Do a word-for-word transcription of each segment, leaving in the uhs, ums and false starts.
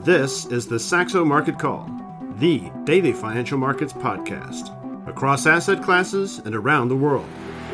This is the Saxo Market Call, the daily financial markets podcast, across asset classes and around the world.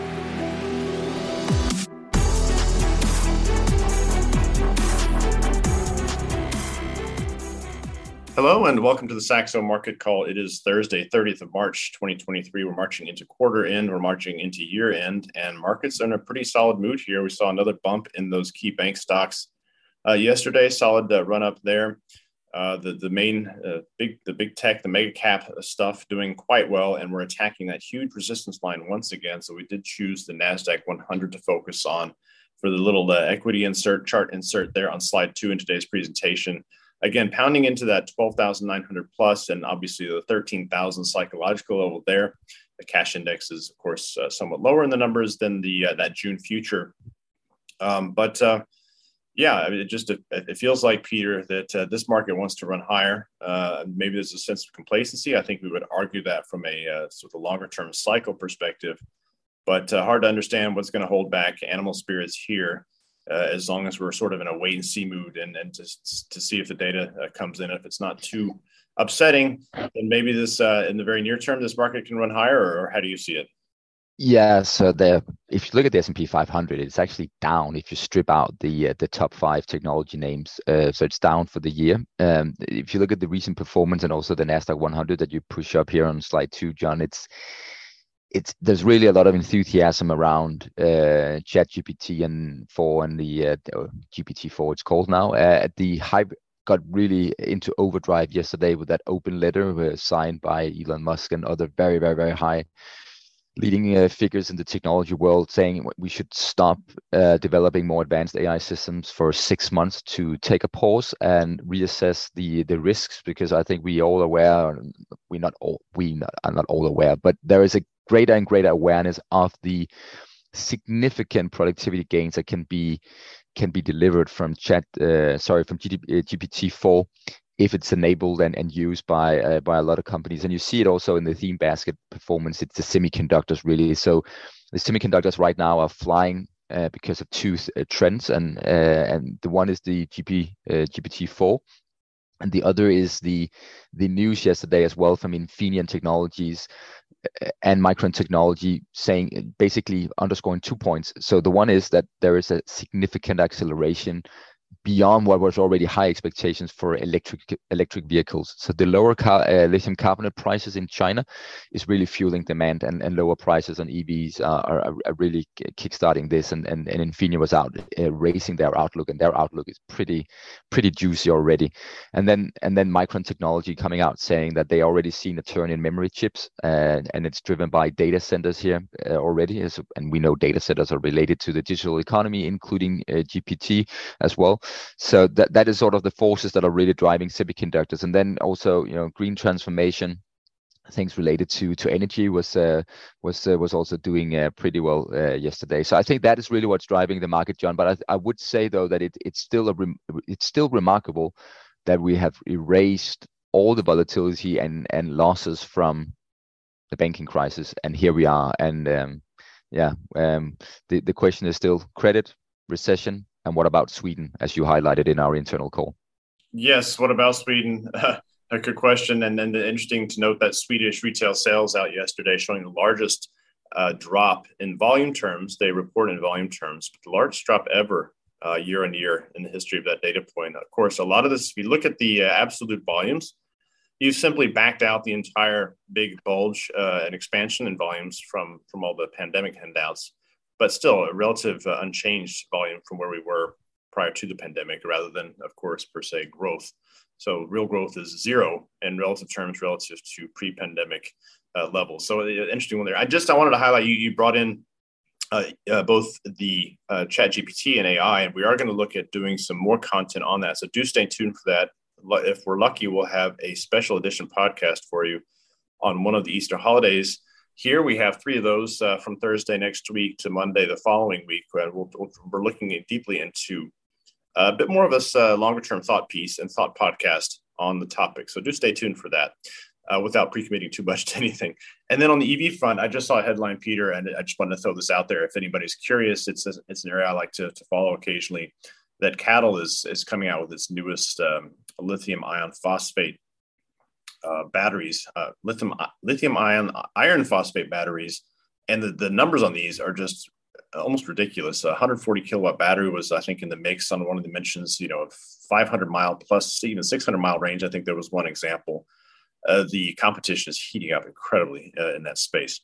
Hello and welcome to the Saxo Market Call. It is Thursday, thirtieth of March, twenty twenty-three. We're marching into quarter end, we're marching into year end, and markets are in a pretty solid mood here. We saw another bump in those key bank stocks uh, yesterday, solid uh, run up there. Uh, the the main uh, big the big tech, the mega cap stuff doing quite well, and we're attacking that huge resistance line once again. So we did choose the NASDAQ one hundred to focus on for the little uh, equity insert chart insert there on slide two in today's presentation. Again, pounding into that twelve thousand nine hundred plus, and obviously the thirteen thousand psychological level there. The cash index is, of course, uh, somewhat lower in the numbers than the uh, that June future. Um, but uh, yeah, I mean, it just it, it feels like, Peter, that uh, this market wants to run higher. Uh, maybe there's a sense of complacency. I think we would argue that from a uh, sort of longer term cycle perspective, but uh, hard to understand what's going to hold back animal spirits here. Uh, as long as we're sort of in a wait and see mood and, and just to see if the data uh, comes in. If it's not too upsetting, then maybe this uh, in the very near term, this market can run higher, or, or how do you see it? Yeah, so the if you look at the S and P five hundred, it's actually down if you strip out the uh, the top five technology names. Uh, so it's down for the year. Um, if you look at the recent performance and also the NASDAQ one hundred that you push up here on slide two, John, it's It's there's really a lot of enthusiasm around uh, ChatGPT and four and the uh, G P T four it's called now. Uh, the hype got really into overdrive yesterday with that open letter uh, signed by Elon Musk and other very very very high leading uh, figures in the technology world, saying we should stop uh, developing more advanced A I systems for six months to take a pause and reassess the the risks, because I think we all aware we not all we not, are not all aware, but there is a greater and greater awareness of the significant productivity gains that can be can be delivered from chat uh, sorry from G P T four if it's enabled and, and used by uh, by a lot of companies. And you see it also in the theme basket performance. It's the semiconductors really. So the semiconductors right now are flying uh, because of two uh, trends, and uh, and the one is the G P, uh, G P T four. And the other is the the news yesterday as well from Infineon Technologies and Micron Technology, saying basically underscoring two points. So the one is that there is a significant acceleration beyond what was already high expectations for electric electric vehicles. So the lower car, uh, lithium carbonate prices in China is really fueling demand, and, and lower prices on E Vs are, are, are really kickstarting this. And, and, and Infineon was out uh, raising their outlook, and their outlook is pretty pretty juicy already. And then and then Micron Technology coming out saying that they already seen a turn in memory chips, uh, and it's driven by data centers here uh, already. And we know data centers are related to the digital economy, including uh, G P T as well. So that that is sort of the forces that are really driving semiconductors. And then also, you know, green transformation, things related to to energy was uh, was uh, was also doing uh, pretty well uh, yesterday. So I think that is really what's driving the market, John. But I, I would say though that it it's still a rem- it's still remarkable that we have erased all the volatility and and losses from the banking crisis, and here we are. And um, yeah, um, the the question is still credit, recession. And what about Sweden, as you highlighted in our internal call? Yes, what about Sweden? A good question. And then interesting to note that Swedish retail sales out yesterday showing the largest uh, drop in volume terms. They report in volume terms, but the largest drop ever uh, year on year in the history of that data point. Of course, a lot of this, if you look at the uh, absolute volumes, you simply backed out the entire big bulge uh, and expansion in volumes from, from all the pandemic handouts. But still a relative uh, unchanged volume from where we were prior to the pandemic, rather than, of course, per se growth. So real growth is zero in relative terms relative to pre-pandemic uh, levels. So uh, interesting one there. I just I wanted to highlight you. You brought in uh, uh, both the uh, ChatGPT and A I, and we are going to look at doing some more content on that. So do stay tuned for that. If we're lucky, we'll have a special edition podcast for you on one of the Easter holidays. Here we have three of those uh, from Thursday next week to Monday the following week. Uh, we'll, we're looking deeply into a bit more of a uh, longer-term thought piece and thought podcast on the topic. So do stay tuned for that uh, without pre-committing too much to anything. And then on the E V front, I just saw a headline, Peter, and I just wanted to throw this out there. If anybody's curious, it's a, it's an area I like to, to follow occasionally. that CATL is is coming out with its newest um, lithium ion phosphate uh, batteries, uh, lithium lithium ion iron phosphate batteries, and the, the numbers on these are just almost ridiculous. A one hundred forty kilowatt battery was, I think, in the mix on one of the mentions, you know, five hundred mile plus even six hundred mile range. I think there was one example. Uh, the competition is heating up incredibly uh, in that space.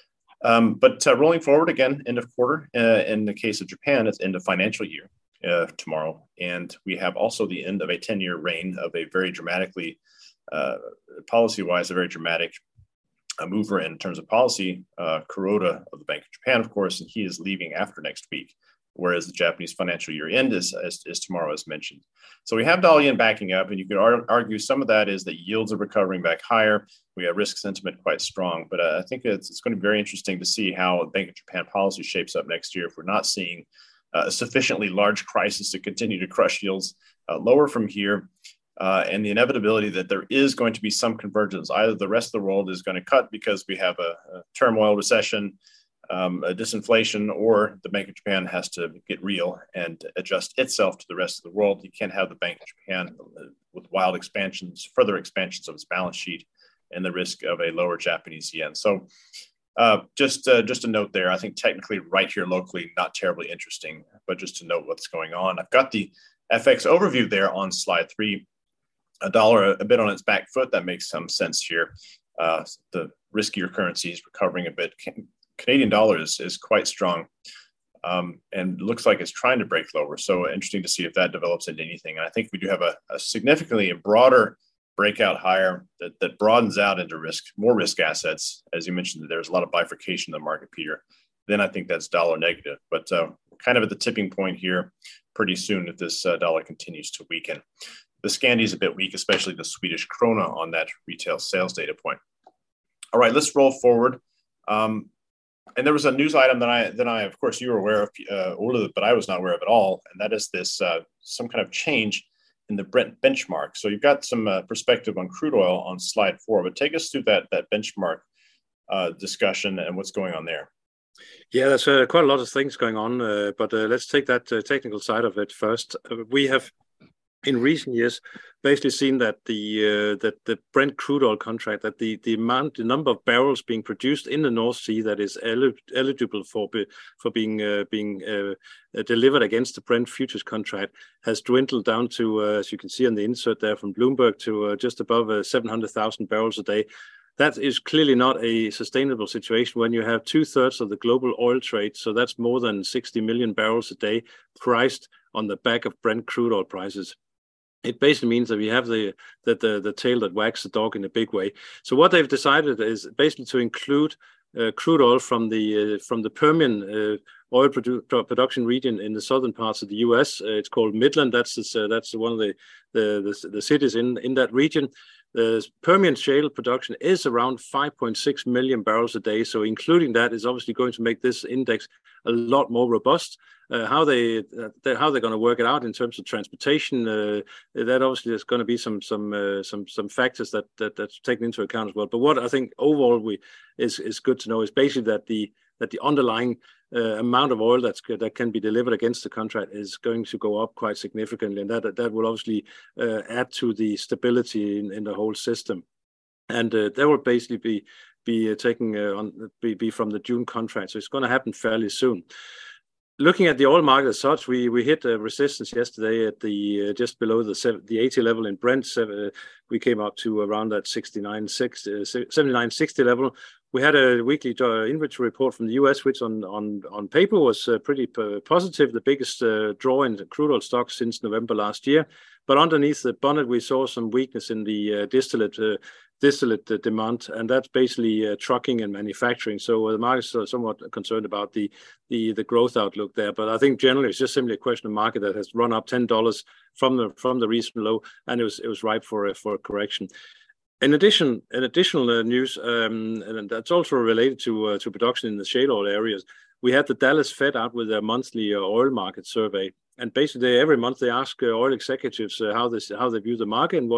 Um, but uh, rolling forward again, end of quarter. Uh, in the case of Japan, it's end of financial year uh, tomorrow, and we have also the end of a ten-year reign of a very dramatically, uh, policy-wise, a very dramatic uh, mover in terms of policy. Uh, Kuroda of the Bank of Japan, of course, and he is leaving after next week, whereas the Japanese financial year end is, is, is tomorrow, as mentioned. So we have dollar yen backing up, and you could ar- argue some of that is that yields are recovering back higher. We have risk sentiment quite strong, but uh, I think it's, it's going to be very interesting to see how the Bank of Japan policy shapes up next year if we're not seeing uh, a sufficiently large crisis to continue to crush yields uh, lower from here, uh, and the inevitability that there is going to be some convergence. Either the rest of the world is going to cut because we have a, a turmoil recession, Um, a disinflation, or the Bank of Japan has to get real and adjust itself to the rest of the world. You can't have the Bank of Japan with wild expansions, further expansions of its balance sheet, and the risk of a lower Japanese yen. So uh, just uh, just a note there. I think technically right here locally, not terribly interesting, but just to note what's going on. I've got the F X overview there on slide three. A dollar a bit on its back foot. That makes some sense here. Uh, the riskier currencies recovering a bit. Canadian dollar is, is quite strong um, and looks like it's trying to break lower. So interesting to see if that develops into anything. And I think we do have a, a significantly broader breakout higher that, that broadens out into risk, more risk assets. As you mentioned, there's a lot of bifurcation in the market, Peter. Then I think that's dollar negative, but uh, kind of at the tipping point here pretty soon if this uh, dollar continues to weaken. The Scandi is a bit weak, especially the Swedish krona on that retail sales data point. All right, let's roll forward. Um, And there was a news item that I, that I, of course, you were aware of, uh, but I was not aware of at all. And that is this, uh, some kind of change in the Brent benchmark. So you've got some uh, perspective on crude oil on slide four, but take us through that, that benchmark uh, discussion and what's going on there. Yeah, there's uh, quite a lot of things going on, uh, but uh, let's take that uh, technical side of it first. Uh, we have, in recent years, basically seen that the uh, that the Brent crude oil contract, that the the amount, the number of barrels being produced in the North Sea that is el- eligible for be, for being uh, being uh, delivered against the Brent futures contract has dwindled down to, uh, as you can see on the insert there from Bloomberg, to uh, just above uh, seven hundred thousand barrels a day. That is clearly not a sustainable situation when you have two thirds of the global oil trade. So that's more than sixty million barrels a day priced on the back of Brent crude oil prices. It basically means that we have the that the, the tail that wags the dog in a big way. So what they've decided is basically to include uh, crude oil from the uh, from the Permian uh, oil produ- production region in the southern parts of the U S. Uh, it's called Midland. That's uh, that's one of the the, the the cities in in that region. The Permian shale production is around five point six million barrels a day. So including that is obviously going to make this index a lot more robust. Uh, how they uh, how they're going to work it out in terms of transportation, uh, that obviously there's going to be some some uh, some some factors that, that that's taken into account as well. But what I think overall we is is good to know is basically that the that the underlying uh, amount of oil that's that can be delivered against the contract is going to go up quite significantly, and that that will obviously uh, add to the stability in, in the whole system. And uh, that will basically be be uh, taking uh, on be, be from the June contract, so it's going to happen fairly soon. Looking at the oil market as such, we we hit a resistance yesterday at the uh, just below the the eighty level in Brent. Uh, we came up to around that sixty-nine sixty, uh, seventy-nine sixty level. We had a weekly uh, inventory report from the U S, which on on on paper was uh, pretty p- positive, the biggest uh, draw in crude oil stocks since November last year. But underneath the bonnet, we saw some weakness in the uh, distillate uh, distillate demand, and that's basically uh, trucking and manufacturing. So uh, the market's uh, somewhat concerned about the, the the growth outlook there. But I think generally it's just simply a question of market that has run up ten dollars from the from the recent low, and it was it was ripe for for a correction. In addition, in additional uh, news, um, and that's also related to uh, to production in the shale oil areas, we had the Dallas Fed out with a monthly uh, oil market survey, and basically every month they ask uh, oil executives uh, how this how they view the market and what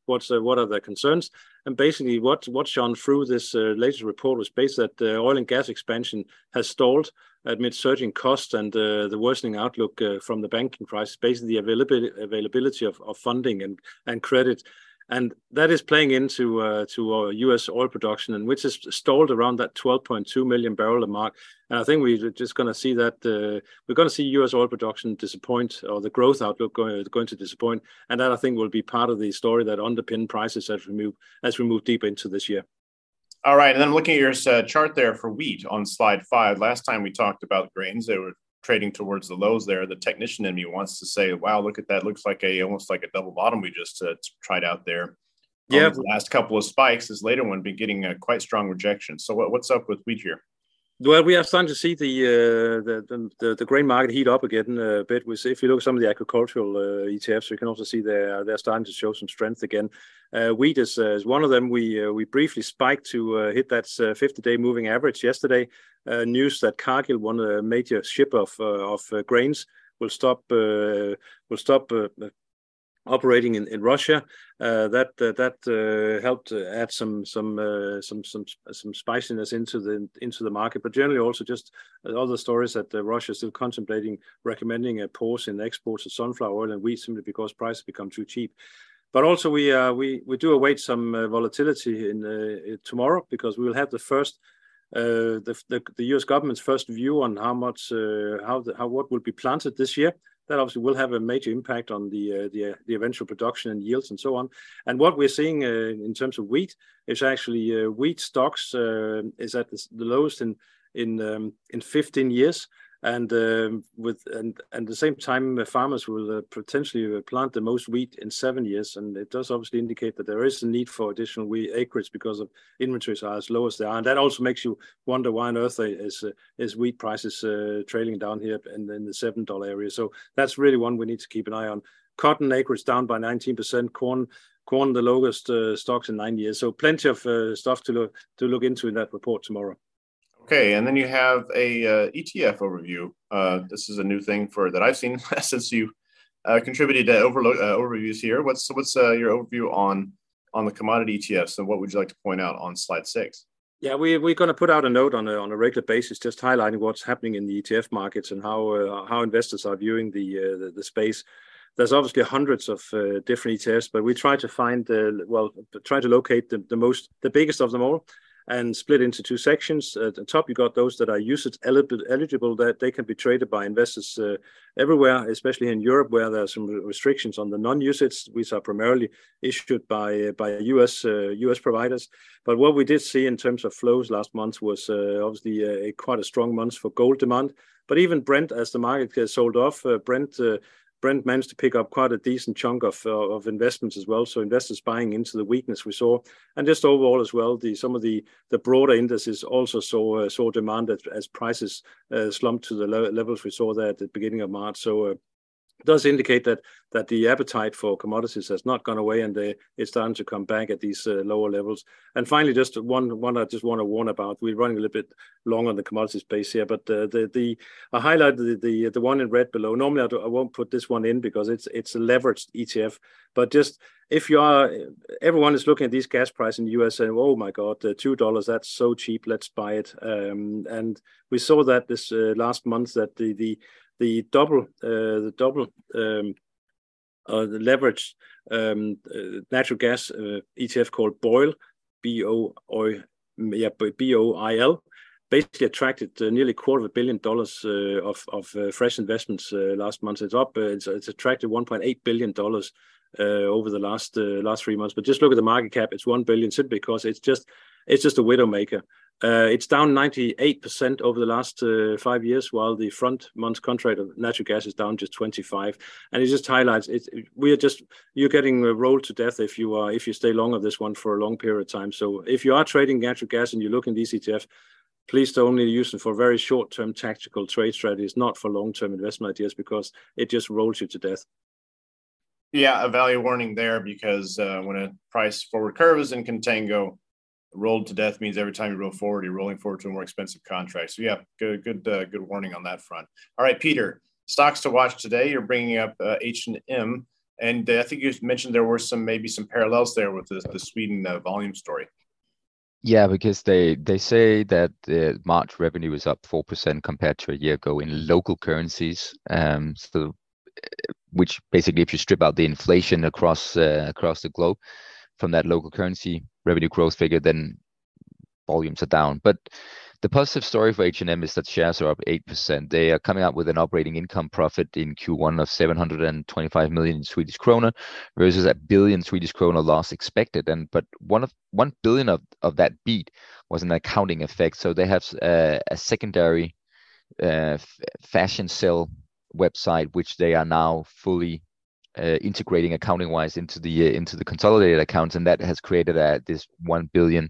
what's uh, what are their concerns. And basically, what what shone through this uh, latest report was basically that uh, oil and gas expansion has stalled amid surging costs and uh, the worsening outlook uh, from the banking crisis. Basically, the availability availability of, of funding and and credit. And that is playing into uh, to uh, U S oil production, and which is stalled around that twelve point two million barrel mark. And I think we're just going to see that uh, we're going to see U S oil production disappoint, or the growth outlook going, going to disappoint. And that I think will be part of the story that underpin prices as we move as we move deeper into this year. All right, and then I'm looking at your uh, chart there for wheat on slide five. Last time we talked about grains, they were trading towards the lows there. The technician in me wants to say, wow, look at that. Looks like a almost like a double bottom we just uh, tried out there. Yeah. Um, the last couple of spikes, this later one been getting a quite strong rejection. So what, what's up with wheat here? Well, we are starting to see the uh, the, the the grain market heat up again a bit. With, if you look at some of the agricultural uh, E T Fs, we can also see they're they're starting to show some strength again. Uh, wheat is, uh, is one of them. We uh, we briefly spiked to uh, hit that fifty-day uh, moving average yesterday. Uh, news that Cargill, one uh, major shipper of uh, of uh, grains, will stop uh, will stop. Uh, operating in, in Russia, uh, that uh, that uh, helped add some some uh, some some some spiciness into the into the market. But generally, also just other stories that uh, Russia is still contemplating recommending a pause in exports of sunflower oil and wheat simply because prices become too cheap. But also, we uh, we we do await some uh, volatility in uh, tomorrow, because we will have the first. Uh, the, the the U S government's first view on how much uh, how the, how what will be planted this year. That obviously will have a major impact on the uh, the, uh, the eventual production and yields and so on. And what we're seeing uh, in terms of wheat is actually uh, wheat stocks uh, is at the, the lowest in in um, in fifteen years. And um, with and and at the same time, uh, farmers will uh, potentially plant the most wheat in seven years. And it does obviously indicate that there is a need for additional wheat acreage because of inventories are as low as they are. And that also makes you wonder why on earth is uh, is wheat prices uh, trailing down here in, in the seven dollar area. So that's really one we need to keep an eye on. Cotton acreage down by nineteen percent. Corn. Corn the lowest uh, stocks in nine years. So plenty of uh, stuff to look to look into in that report tomorrow. Okay, and then you have a uh, E T F overview. Uh, this is a new thing for that I've seen since you uh, contributed to overlo- uh, overviews here. What's what's uh, your overview on on the commodity E T Fs, and what would you like to point out on slide six? Yeah, we we're going to put out a note on a on a regular basis, just highlighting what's happening in the E T F markets and how uh, how investors are viewing the, uh, the the space. There's obviously hundreds of uh, different E T Fs, but we try to find uh, well, try to locate the, the most the biggest of them all, and split into two sections. At the top, you got those that are usage eligible, that they can be traded by investors uh, everywhere, especially in Europe, where there are some restrictions on the non-usage, which are primarily issued by uh, by U S uh, U S providers. But what we did see in terms of flows last month was uh, obviously a, quite a strong month for gold demand. But even Brent, as the market gets sold off, uh, Brent. Uh, Brent managed to pick up quite a decent chunk of uh, of investments as well. So investors buying into the weakness we saw, and just overall as well, the some of the the broader indices also saw uh, saw demand as, as prices uh, slumped to the le- levels we saw there at the beginning of March. So. Uh, It does indicate that that the appetite for commodities has not gone away, and they, it's starting to come back at these uh, lower levels. And finally, just one one I just want to warn about. We're running a little bit long on the commodity space here, but uh, the the I highlighted the, the the one in red below. Normally, I, do, I won't put this one in because it's it's a leveraged E T F. But just if you are, everyone is looking at these gas prices in the U S and oh my God, uh, two dollars, that's so cheap. Let's buy it. Um, and we saw that this uh, last month that the the The double, uh, the double, um, uh, the leveraged um, uh, natural gas uh, E T F called BOIL, B O I, yeah, B O I L, basically attracted uh, nearly a quarter of a billion dollars uh, of of uh, fresh investments uh, last month. It's up, uh, it's, it's attracted one point eight billion dollars uh, over the last uh, last three months. But just look at the market cap; it's one billion simply because it's just it's just a widow maker. Uh, it's down ninety-eight percent over the last uh, five years, while the front month contract of natural gas is down just twenty-five. And it just highlights it. We are just you're getting rolled to death if you are if you stay long on this one for a long period of time. So if you are trading natural gas and you look in these E T F, please only use them for very short-term tactical trade strategies, not for long-term investment ideas, because it just rolls you to death. Yeah, a value warning there, because uh, when a price forward curve is in contango, rolled to death means every time you roll forward, you're rolling forward to a more expensive contract. So yeah, good, good, uh, good warning on that front. All right, Peter, stocks to watch today. You're bringing up uh, H and M. And uh, I think you mentioned there were some maybe some parallels there with the, the Sweden uh, volume story. Yeah, because they they say that the March revenue is up four percent compared to a year ago in local currencies. Um, so, which basically, if you strip out the inflation across uh, across the globe from that local currency revenue growth figure, then volumes are down. But the positive story for H and M is that shares are up eight percent. They are coming out with an operating income profit in Q one of seven hundred twenty-five million Swedish krona versus a billion Swedish krona loss expected. And but one of one billion of, of that beat was an accounting effect. So they have uh, a secondary uh, f- fashion sale website, which they are now fully uh, integrating accounting wise into the uh, into the consolidated accounts, and that has created a, this one billion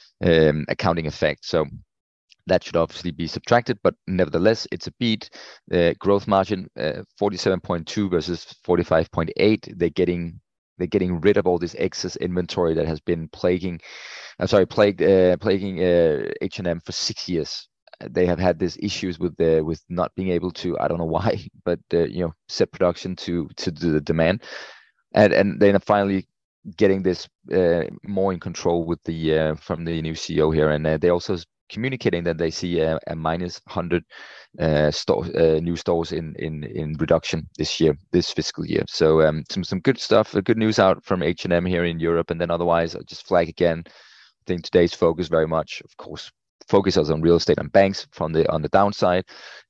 um, accounting effect. So that should obviously be subtracted, but nevertheless, it's a beat. Uh, growth margin uh, forty-seven point two versus forty-five point eight. They're getting they're getting rid of all this excess inventory that has been plaguing, I'm sorry, plagued uh, plaguing uh, H and M for six years. They have had these issues with the with not being able to, I don't know why, but uh, you know, set production to to the demand, and and then finally getting this uh, more in control with the uh, from the new C E O here, and uh, they also communicating that they see a, a minus one hundred uh, store, uh, new stores in, in in reduction this year, this fiscal year. So um, some some good stuff, uh, good news out from H and M here in Europe, and then otherwise I'll just flag again. I think today's focus very much, of course, focuses on real estate and banks from the on the downside.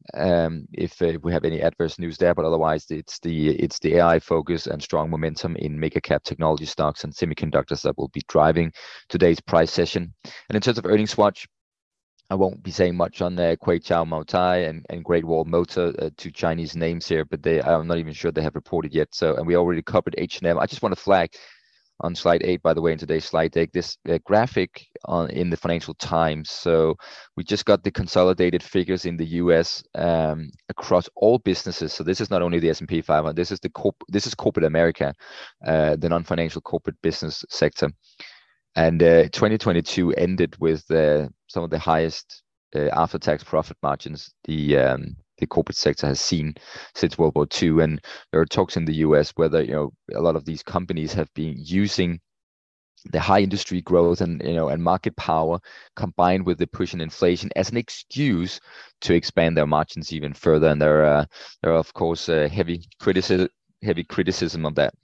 Um, if, uh, if we have any adverse news there, but otherwise it's the it's the A I focus and strong momentum in mega cap technology stocks and semiconductors that will be driving today's price session. And in terms of earnings watch, I won't be saying much on uh, Queiqiao Moutai and, and Great Wall Motor, uh, two Chinese names here, but they I'm not even sure they have reported yet. So, and we already covered H and M. I just want to flag on slide eight, by the way, in today's slide deck, this uh, graphic on in the Financial Times. So we just got the consolidated figures in the U S um, across all businesses. So this is not only the S and P five hundred. This is the corp- this is corporate America, uh, the non-financial corporate business sector. And uh, twenty twenty-two ended with uh, some of the highest uh, after-tax profit margins the um, the corporate sector has seen since World War Two. And there are talks in the U S whether, you know, a lot of these companies have been using the high industry growth and, you know, and market power combined with the push in inflation as an excuse to expand their margins even further. And there are there are of course uh, heavy criticism heavy criticism of that.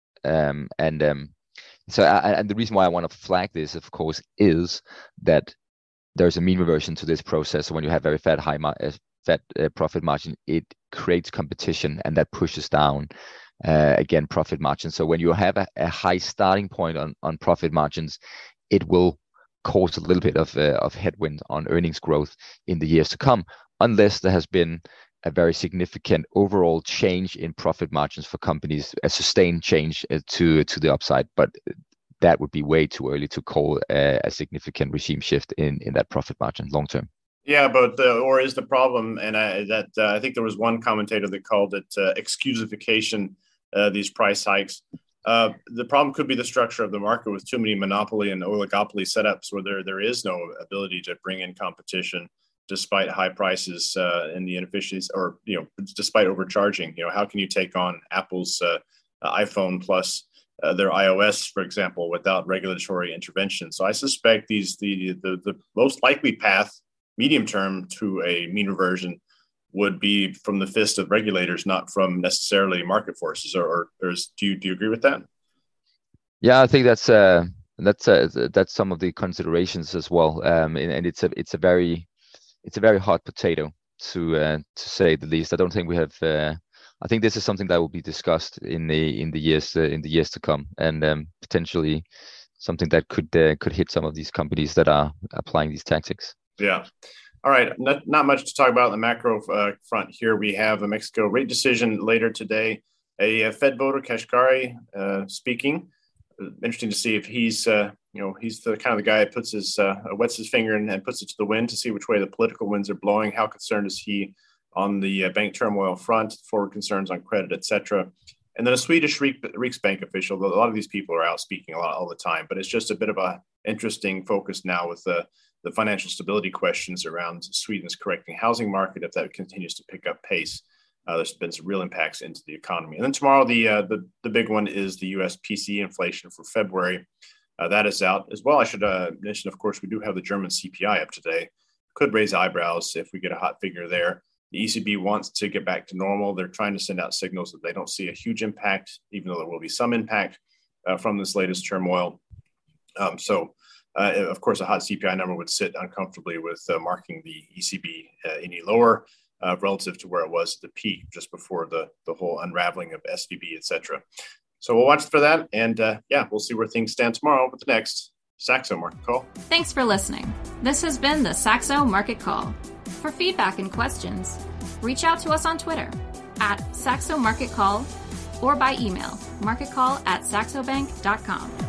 Um, and um, So, I, and the reason why I want to flag this, of course, is that there's a mean reversion to this process. So when you have very fat, high mar- uh, fat uh, profit margin, it creates competition, and that pushes down uh, again profit margin. So when you have a, a high starting point on on profit margins, it will cause a little bit of uh, of headwind on earnings growth in the years to come, unless there has been a very significant overall change in profit margins for companies, a sustained change uh, to to the upside. But that would be way too early to call a, a significant regime shift in in that profit margin long term. Yeah, but the, or is the problem, and I, that uh, I think there was one commentator that called it uh, excusification, uh, these price hikes. Uh, the problem could be the structure of the market with too many monopoly and oligopoly setups where there there is no ability to bring in competition despite high prices uh, and the inefficiencies, or, you know, despite overcharging. You know, how can you take on Apple's uh, iPhone plus uh, their iOS, for example, without regulatory intervention? So I suspect these the the, the most likely path, medium term, to a mean reversion would be from the fist of regulators, not from necessarily market forces. Or, or, or is, do you do you agree with that? Yeah, I think that's uh, that's uh, that's some of the considerations as well, um, and, and it's a it's a very it's a very hot potato to uh, to say the least. I don't think we have. Uh, I think this is something that will be discussed in the in the years uh, in the years to come, and um, potentially something that could uh, could hit some of these companies that are applying these tactics. Yeah. All right. Not, not much to talk about on the macro uh, front here. We have a Mexico rate decision later today. A, a Fed voter, Kashkari, uh, speaking. Interesting to see if he's, uh, you know, he's the kind of the guy that puts his, uh, wets his finger and, and puts it to the wind to see which way the political winds are blowing. How concerned is he on the uh, bank turmoil front, forward concerns on credit, et cetera. And then a Swedish Riksbank official. A lot of these people are out speaking a lot all the time, but it's just a bit of a interesting focus now with the the financial stability questions around Sweden's correcting housing market, if that continues to pick up pace. Uh, there's been some real impacts into the economy. And then tomorrow, the uh, the, the big one is the U S P C E inflation for February. Uh, that is out as well. I should uh, mention, of course, we do have the German C P I up today. Could raise eyebrows if we get a hot figure there. The E C B wants to get back to normal. They're trying to send out signals that they don't see a huge impact, even though there will be some impact uh, from this latest turmoil. Um, so, uh, of course, a hot C P I number would sit uncomfortably with uh, marking the E C B uh, any lower uh, relative to where it was at the peak just before the, the whole unraveling of S V B, et cetera. So we'll watch for that. And uh, yeah, we'll see where things stand tomorrow with the next Saxo Market Call. Thanks for listening. This has been the Saxo Market Call. For feedback and questions, reach out to us on Twitter at Saxo Market Call or by email, marketcall at saxobank dot com.